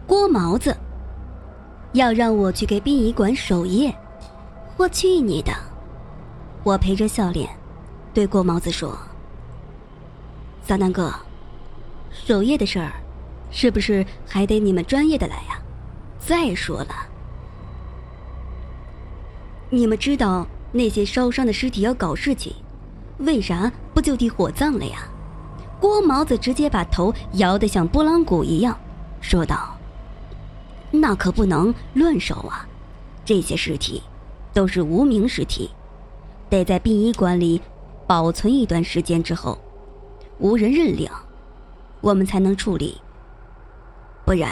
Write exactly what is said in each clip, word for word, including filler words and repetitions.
郭毛子要让我去给殡仪馆守夜，我去你的！我陪着笑脸对郭毛子说：撒旦哥，守夜的事儿是不是还得你们专业的来呀？再说了，你们知道那些烧伤的尸体要搞事情，为啥不就地火葬了呀？郭毛子直接把头摇得像拨浪鼓一样说道：那可不能乱烧啊，这些尸体都是无名尸体，得在殡仪馆里保存一段时间之后，无人认领，我们才能处理，不然……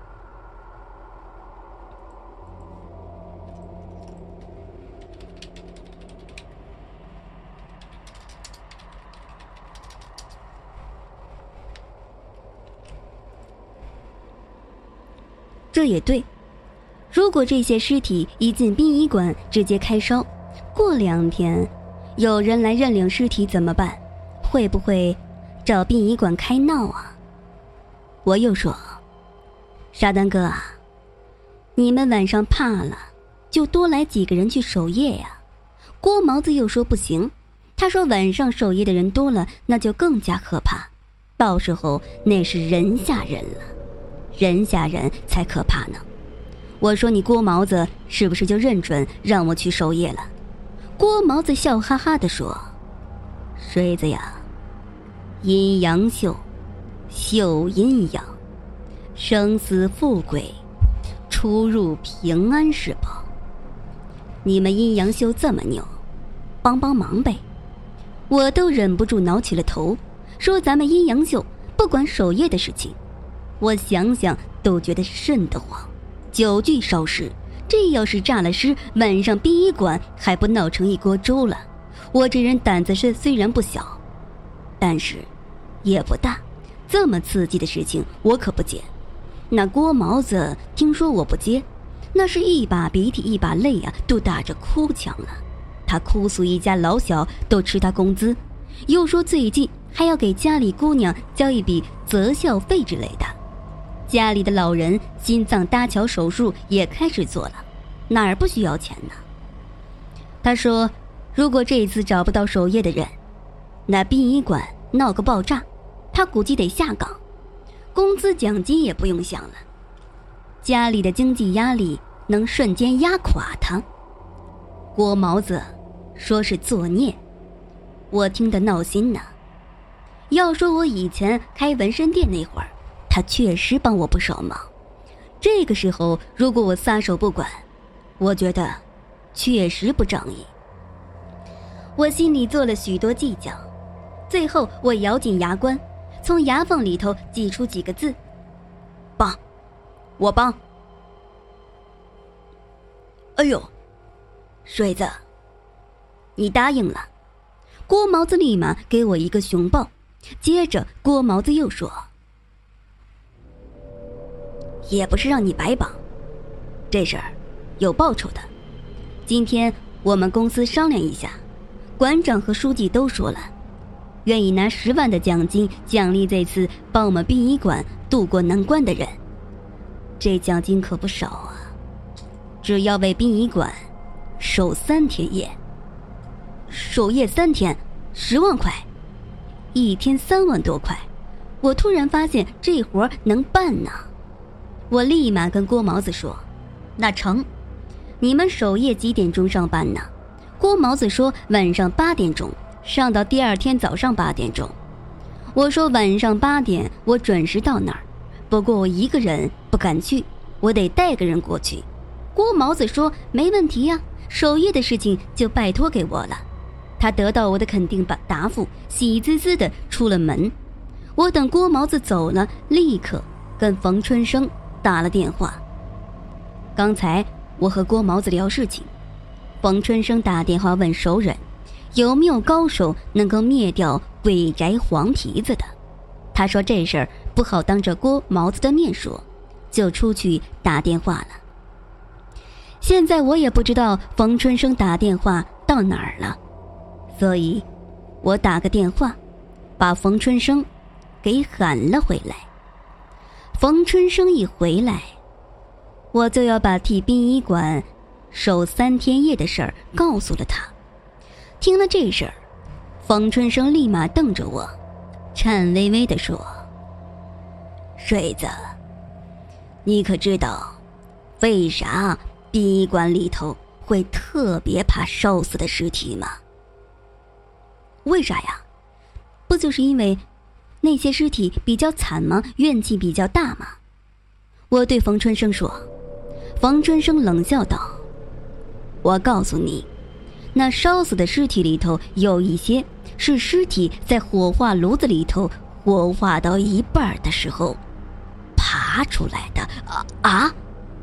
这也对，如果这些尸体一进殡仪馆直接开烧，过两天有人来认领尸体怎么办？会不会找殡仪馆开闹啊？我又说：沙丹哥啊，你们晚上怕了就多来几个人去守夜呀。郭毛子又说不行，他说晚上守夜的人多了，那就更加可怕，到时候那是人吓人了，人吓人才可怕呢。我说你郭毛子是不是就认准让我去守夜了？郭毛子笑哈哈地说：水子呀，阴阳秀，秀阴阳，生死富贵，出入平安是宝。你们阴阳秀这么牛，帮帮忙呗。我都忍不住挠起了头，说咱们阴阳秀不管守夜的事情，我想想都觉得瘆得慌。九具烧尸，这要是炸了尸，晚上殡仪馆还不闹成一锅粥了？我这人胆子是虽然不小，但是也不大，这么刺激的事情我可不接。那郭毛子听说我不接，那是一把鼻涕一把泪啊，都打着哭腔了。他哭诉一家老小都吃他工资，又说最近还要给家里姑娘交一笔择校费之类的。家里的老人心脏搭桥手术也开始做了，哪儿不需要钱呢？他说如果这次找不到守夜的人，那殡仪馆闹个爆炸，他估计得下岗，工资奖金也不用想了，家里的经济压力能瞬间压垮他。郭毛子说是作孽，我听得闹心呢。要说我以前开纹身店那会儿，他确实帮我不少忙，这个时候如果我撒手不管，我觉得确实不仗义。我心里做了许多计较，最后我咬紧牙关，从牙缝里头挤出几个字：帮，我帮。哎呦，水子，你答应了。郭毛子立马给我一个熊抱，接着郭毛子又说：也不是让你白帮，这事儿有报酬的。今天我们公司商量一下，馆长和书记都说了，愿意拿十万的奖金奖励这次帮我们殡仪馆渡过难关的人。这奖金可不少啊，只要为殡仪馆守三天夜，守夜三天，十万块，一天三万多块。我突然发现这活能办呢。我立马跟郭毛子说：那成，你们守夜几点钟上班呢？郭毛子说晚上八点钟，上到第二天早上八点钟。我说晚上八点我准时到那儿，不过我一个人不敢去，我得带个人过去。郭毛子说没问题呀，守夜的事情就拜托给我了。他得到我的肯定答复，喜滋滋地出了门。我等郭毛子走了，立刻跟冯春生打了电话。刚才我和郭毛子聊事情，冯春生打电话问熟人有没有高手能够灭掉鬼宅黄皮子的。他说这事儿不好当着郭毛子的面说，就出去打电话了。现在我也不知道冯春生打电话到哪儿了，所以我打个电话把冯春生给喊了回来。 冯春生一回来，我就要把替殡仪馆守三天夜的事儿告诉了他。听了这事儿，冯春生立马瞪着我，颤巍巍地说：水子，你可知道为啥殡仪馆里头会特别怕烧死的尸体吗？为啥呀？不就是因为那些尸体比较惨吗？怨气比较大吗？我对冯春生说。冯春生冷笑道：我告诉你，那烧死的尸体里头有一些是尸体在火化炉子里头火化到一半的时候爬出来的。啊啊！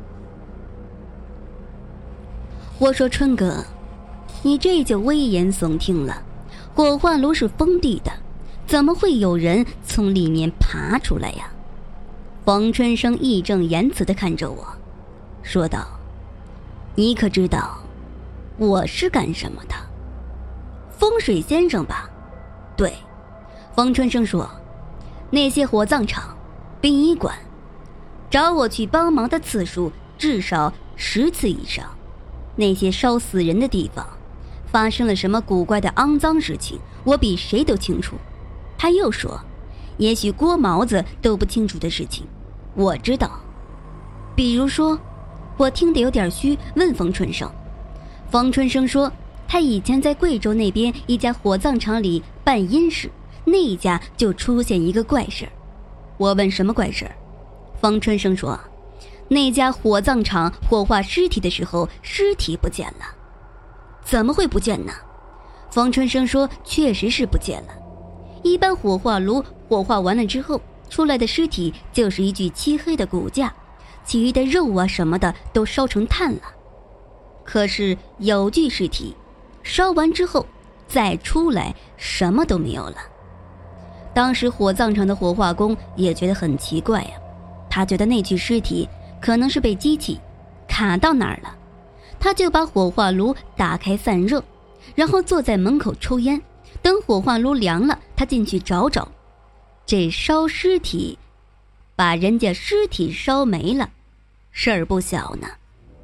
我说春哥，你这就危言耸听了，火化炉是封闭的，怎么会有人从里面爬出来呀？冯春生义正言辞地看着我说道：你可知道我是干什么的？风水先生吧？对。冯春生说，那些火葬场、殡仪馆找我去帮忙的次数至少十次以上，那些烧死人的地方发生了什么古怪的肮脏事情，我比谁都清楚。他又说，也许郭毛子都不清楚的事情我知道。比如说，我听得有点虚，问冯春生。冯春生说，他以前在贵州那边一家火葬场里办阴事，那一家就出现一个怪事。我问什么怪事？冯春生说，那家火葬场火化尸体的时候，尸体不见了。怎么会不见呢？冯春生说，确实是不见了。一般火化炉火化完了之后出来的尸体就是一具漆黑的骨架，其余的肉啊什么的都烧成炭了。可是有具尸体烧完之后再出来什么都没有了。当时火葬场的火化工也觉得很奇怪呀、啊，他觉得那具尸体可能是被机器卡到哪儿了，他就把火化炉打开散热，然后坐在门口抽烟，等火化炉凉了他进去找找。这烧尸体把人家尸体烧没了，事儿不小呢。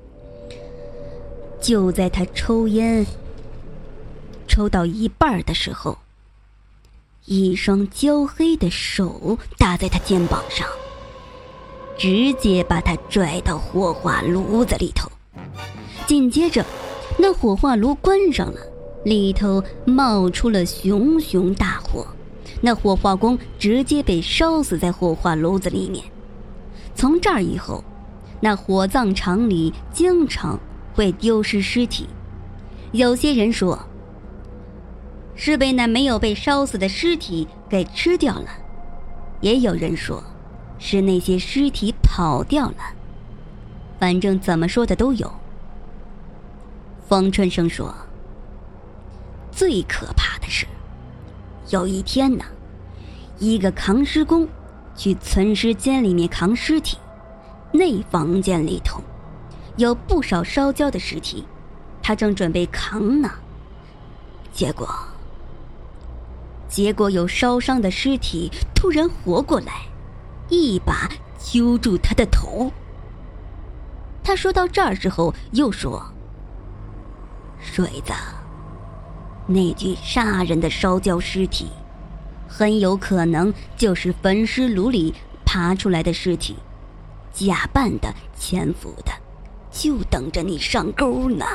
就在他抽烟抽到一半的时候，一双焦黑的手搭在他肩膀上，直接把他拽到火化炉子里头。紧接着那火化炉关上了，里头冒出了熊熊大火，那火化工直接被烧死在火化炉子里面。从这儿以后，那火葬场里经常会丢失尸体，有些人说是被那没有被烧死的尸体给吃掉了，也有人说是那些尸体跑掉了，反正怎么说的都有。冯春生说，最可怕的是有一天呢，一个扛尸工去存尸间里面扛尸体，那房间里头有不少烧焦的尸体，他正准备扛呢，结果结果有烧伤的尸体突然活过来，一把揪住他的头。他说到这儿之后又说，水子，那具杀人的烧焦尸体很有可能就是焚尸炉里爬出来的尸体，假扮的潜伏的，就等着你上钩呢。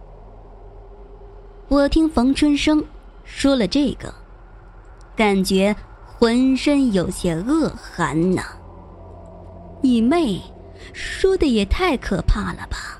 我听冯春生说了这个，感觉浑身有些恶寒呢。你妹，说的也太可怕了吧。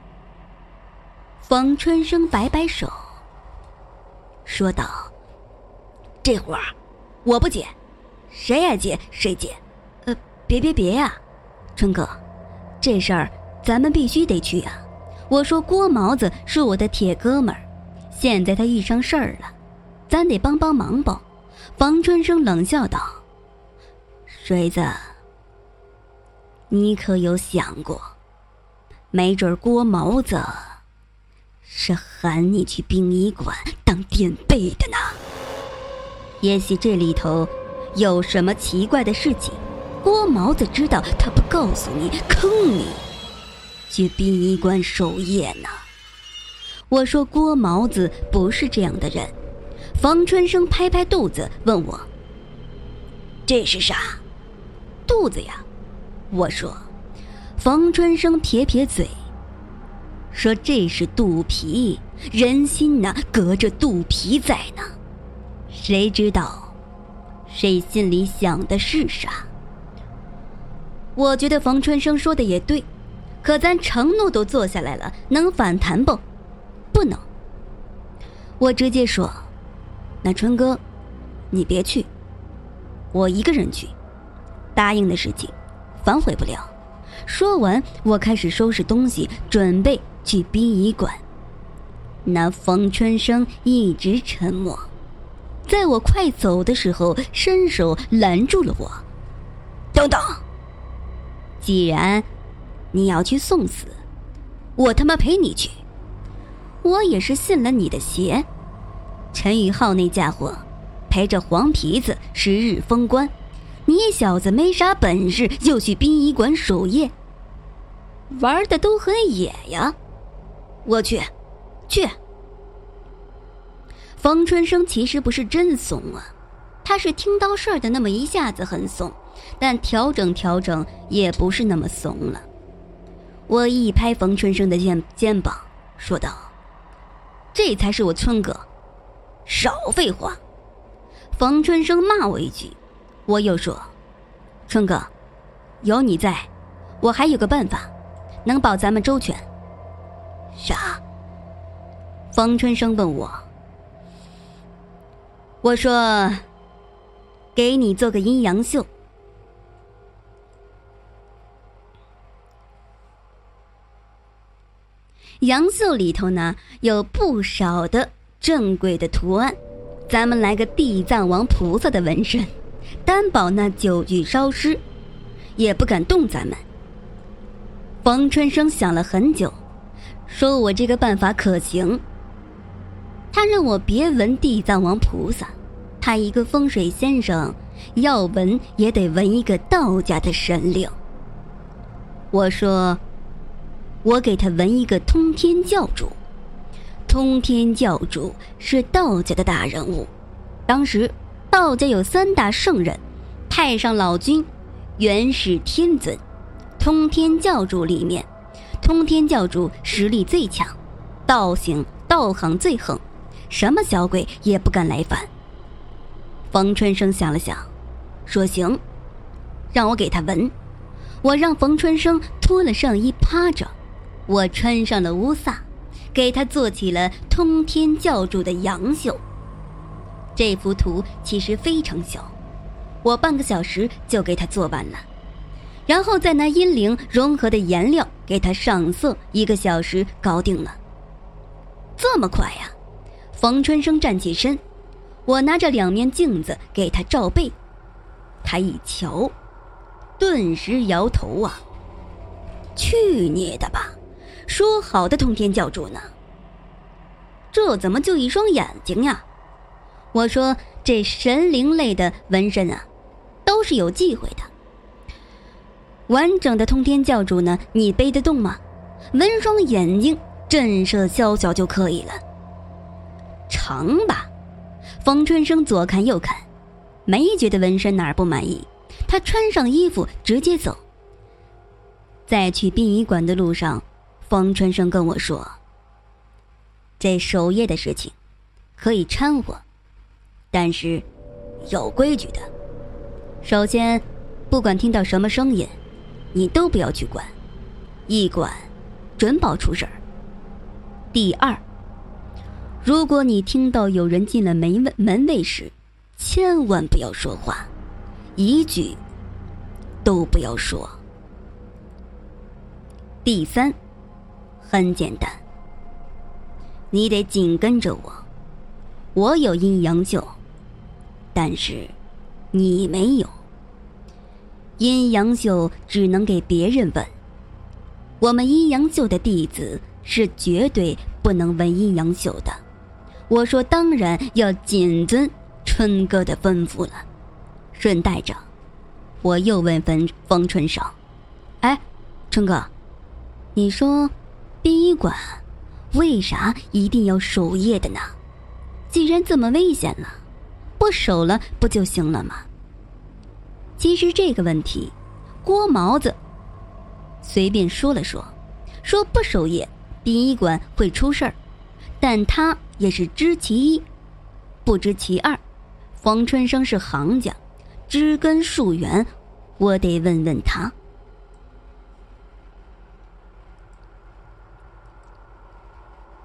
冯春生摆摆手说道，这活儿我不接，谁爱接谁接。呃，别别别呀、啊，春哥，这事儿咱们必须得去啊。我说郭毛子是我的铁哥们儿，现在他遇上事儿了，咱得帮帮忙吧。冯春生冷笑道，水子，你可有想过，没准郭毛子是喊你去殡仪馆当垫背的呢，也许这里头有什么奇怪的事情， 郭毛子知道他不告诉你，坑你，去殡仪馆守夜呢。我说郭毛子不是这样的人。房春生拍拍肚子问我，这是啥？肚子呀。我说。房春生撇撇嘴说，这是肚皮，人心呐，隔着肚皮在呢，谁知道谁心里想的是啥。我觉得房春生说的也对，可咱承诺都做下来了，能反弹不？不能。我直接说，那春哥你别去，我一个人去，答应的事情反悔不了。说完，我开始收拾东西，准备去殡仪馆。那房春生一直沉默，在我快走的时候，伸手拦住了我。等等，既然你要去送死，我他妈陪你去。我也是信了你的邪。陈宇浩那家伙陪着黄皮子十日封关，你小子没啥本事，就去殡仪馆守夜，玩的都很野呀。我去去。方春生其实不是真怂啊，他是听到事儿的那么一下子很怂，但调整调整也不是那么怂了。我一拍冯春生的肩肩膀说道，这才是我春哥。少废话。冯春生骂我一句，我又说，春哥，有你在，我还有个办法能保咱们周全。啥？冯春生问我。我说，给你做个阴阳秀。阳秀里头呢有不少的正规的图案，咱们来个地藏王菩萨的纹身，担保那九具烧尸也不敢动咱们。冯春生想了很久，说我这个办法可行。他让我别纹地藏王菩萨，他一个风水先生，要纹也得纹一个道家的神灵。我说，我给他纹一个通天教主。通天教主是道家的大人物，当时道家有三大圣人，太上老君、元始天尊。通天教主里面，通天教主实力最强，道行道行最横，什么小鬼也不敢来犯。冯春生想了想说，行，让我给他纹。我让冯春生脱了上衣趴着，我穿上了乌萨，给他做起了通天教主的阳秀。这幅图其实非常小，我半个小时就给他做完了，然后再拿阴灵融合的颜料给他上色，一个小时搞定了。这么快呀？冯春生站起身，我拿着两面镜子给他照背，他一瞧，顿时摇头啊，去你的吧，说好的通天教主呢？这怎么就一双眼睛呀？我说，这神灵类的纹身啊，都是有忌讳的。完整的通天教主呢，你背得动吗？纹双眼睛震慑宵小就可以了。成吧。冯春生左看右看，没觉得纹身哪儿不满意，他穿上衣服直接走。在去殡仪馆的路上，冯春生跟我说，这守夜的事情可以掺和，但是有规矩的。首先，不管听到什么声音，你都不要去管，一管准保出事儿。第二，如果你听到有人进了门卫门卫时，千万不要说话，一句都不要说。第三，很简单，你得紧跟着我。我有阴阳秀，但是你没有。阴阳秀只能给别人纹，我们阴阳秀的弟子是绝对不能纹阴阳秀的。我说当然要谨遵春哥的吩咐了。顺带着， 我又问冯冯春生：“哎，春哥，你说殡仪馆为啥一定要守夜的呢？既然这么危险了，不守了不就行了吗？”其实这个问题，郭毛子随便说了说，说不守夜，殡仪馆会出事儿，但他也是知其一，不知其二。冯春生是行家，知根溯源，我得问问他。